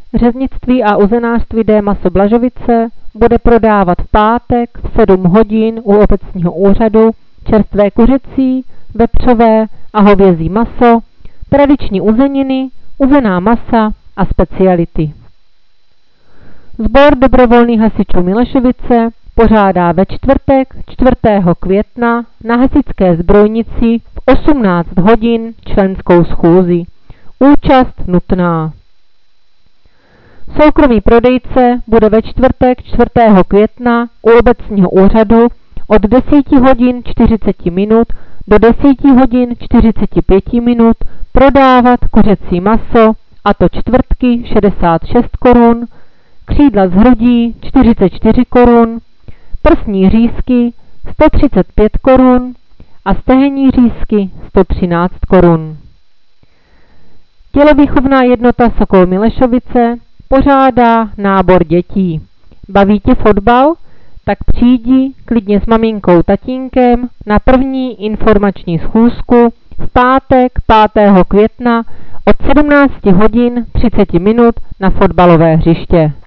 Řeznictví a uzenářství D. Maso Blažovice bude prodávat v pátek v 7 hodin u obecního úřadu čerstvé kuřecí, vepřové a hovězí maso, tradiční uzeniny, uzená masa a speciality. Sbor dobrovolných hasičů Milešovice pořádá ve čtvrtek 4. května na hasičské zbrojnici v 18 hodin členskou schůzi. Účast nutná. Soukromý prodejce bude ve čtvrtek 4. května u obecního úřadu od 10 hodin 40 minut do 10 hodin 45 minut prodávat kuřecí maso, a to čtvrtky 66 korun, křídla z hrudí 44 korun, prsní řízky 135 korun a stehenní řízky 113 korun. Tělovýchovná jednota Sokol Milešovice pořádá nábor dětí. Baví tě fotbal? Tak přijdi klidně s maminkou, tatínkem na první informační schůzku v pátek 5. května od 17 hodin 30 minut na fotbalové hřiště.